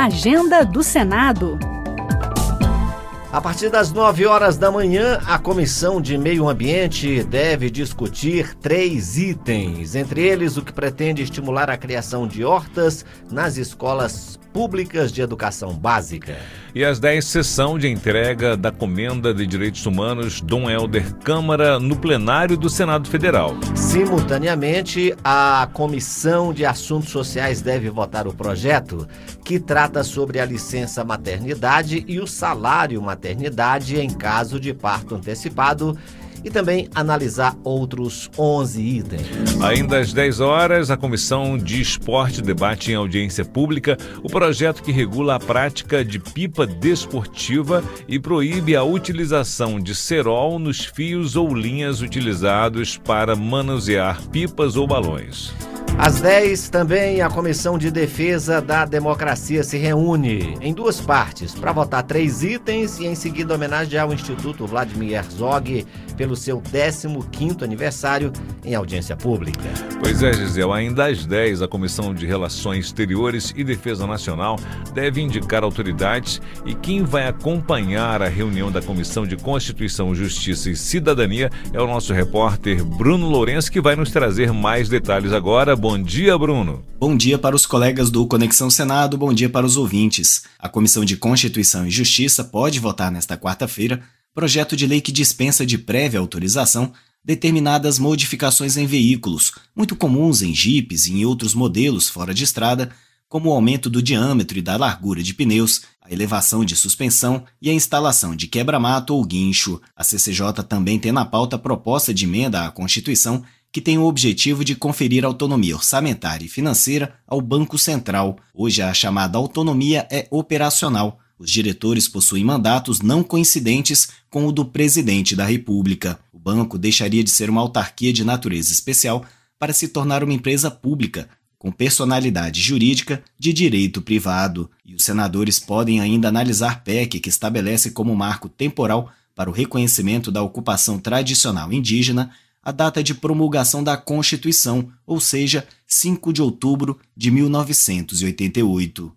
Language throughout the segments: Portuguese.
Agenda do Senado. A partir das 9 horas da manhã, a Comissão de Meio Ambiente deve discutir 3 itens, entre eles o que pretende estimular a criação de hortas nas escolas públicas de educação básica. E às 10, sessão de entrega da Comenda de Direitos Humanos Dom Helder Câmara no plenário do Senado Federal. Simultaneamente, a Comissão de Assuntos Sociais deve votar o projeto que trata sobre a licença maternidade e o salário maternidade em caso de parto antecipado e também analisar outros 11 itens. Ainda às 10 horas, a Comissão de Esporte debate em audiência pública o projeto que regula a prática de pipa desportiva e proíbe a utilização de cerol nos fios ou linhas utilizados para manusear pipas ou balões. Às 10, também a Comissão de Defesa da Democracia se reúne em 2 partes para votar 3 itens e em seguida homenagear o Instituto Vladimir Herzog pelo seu 15º aniversário em audiência pública. Pois é, Gisele, ainda às 10, a Comissão de Relações Exteriores e Defesa Nacional deve indicar autoridades e quem vai acompanhar a reunião da Comissão de Constituição, Justiça e Cidadania é o nosso repórter Bruno Lourenço, que vai nos trazer mais detalhes agora. Bom dia, Bruno. Bom dia para os colegas do Conexão Senado, bom dia para os ouvintes. A Comissão de Constituição e Justiça pode votar nesta quarta-feira projeto de lei que dispensa de prévia autorização determinadas modificações em veículos, muito comuns em jipes e em outros modelos fora de estrada, como o aumento do diâmetro e da largura de pneus, a elevação de suspensão e a instalação de quebra-mato ou guincho. A CCJ também tem na pauta a proposta de emenda à Constituição que tem o objetivo de conferir autonomia orçamentária e financeira ao Banco Central. Hoje a chamada autonomia é operacional. Os diretores possuem mandatos não coincidentes com o do presidente da República. O banco deixaria de ser uma autarquia de natureza especial para se tornar uma empresa pública, com personalidade jurídica de direito privado. E os senadores podem ainda analisar PEC que estabelece como marco temporal para o reconhecimento da ocupação tradicional indígena a data de promulgação da Constituição, ou seja, 5 de outubro de 1988.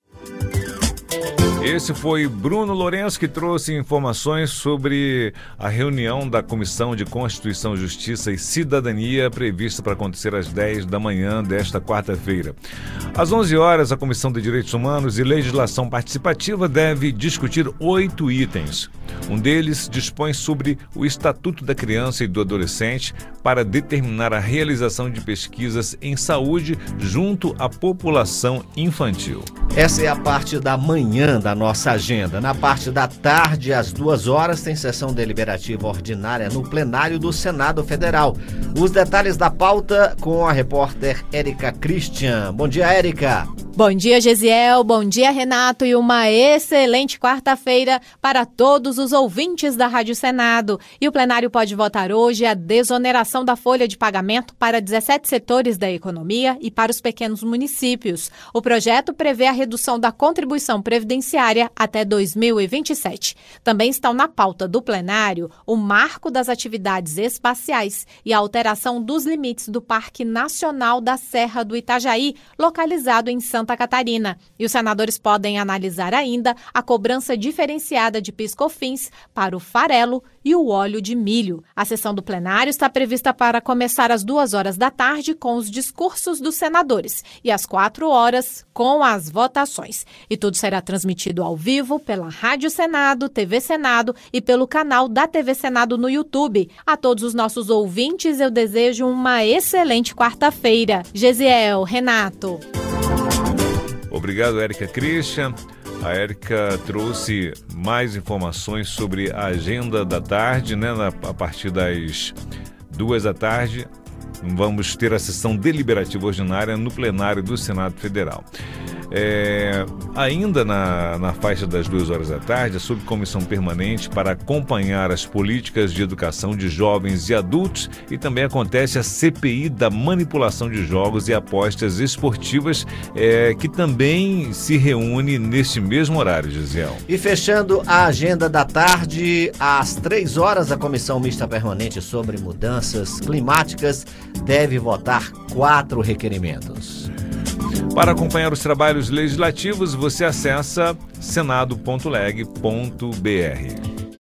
Esse foi Bruno Lourenço, que trouxe informações sobre a reunião da Comissão de Constituição, Justiça e Cidadania prevista para acontecer às 10 da manhã desta quarta-feira. Às 11 horas, a Comissão de Direitos Humanos e Legislação Participativa deve discutir 8 itens. Um deles dispõe sobre o Estatuto da Criança e do Adolescente para determinar a realização de pesquisas em saúde junto à população infantil. Essa é a parte da manhã da nossa agenda. Na parte da tarde, às 2 horas, tem sessão deliberativa ordinária no plenário do Senado Federal. Os detalhes da pauta com a repórter Érica Christian. Bom dia, Érica. Bom dia, Gesiel. Bom dia, Renato. E uma excelente quarta-feira para todos os ouvintes da Rádio Senado. E o plenário pode votar hoje a desoneração da folha de pagamento para 17 setores da economia e para os pequenos municípios. O projeto prevê a redução da contribuição previdenciária até 2027. Também estão na pauta do plenário o marco das atividades espaciais e a alteração dos limites do Parque Nacional da Serra do Itajaí, localizado em Santa Catarina. E os senadores podem analisar ainda a cobrança diferenciada de PIS/COFINS para o farelo e o óleo de milho. A sessão do plenário está prevista para começar às 2 horas da tarde com os discursos dos senadores e às 4 horas com as votações. E tudo será transmitido ao vivo pela Rádio Senado, TV Senado e pelo canal da TV Senado no YouTube. A todos os nossos ouvintes, eu desejo uma excelente quarta-feira. Gesiel, Renato. Obrigado, Érica Christian. A Érica trouxe mais informações sobre a agenda da tarde, né? A partir das 2 da tarde, vamos ter a sessão deliberativa ordinária no plenário do Senado Federal. Ainda na faixa das 2 horas da tarde, a subcomissão permanente para acompanhar as políticas de educação de jovens e adultos, e também acontece a CPI da manipulação de jogos e apostas esportivas, que também se reúne neste mesmo horário, Gisele. E fechando a agenda da tarde, às 3 horas, a Comissão Mista Permanente sobre Mudanças Climáticas deve votar 4 requerimentos. Para acompanhar os trabalhos legislativos, você acessa senado.leg.br.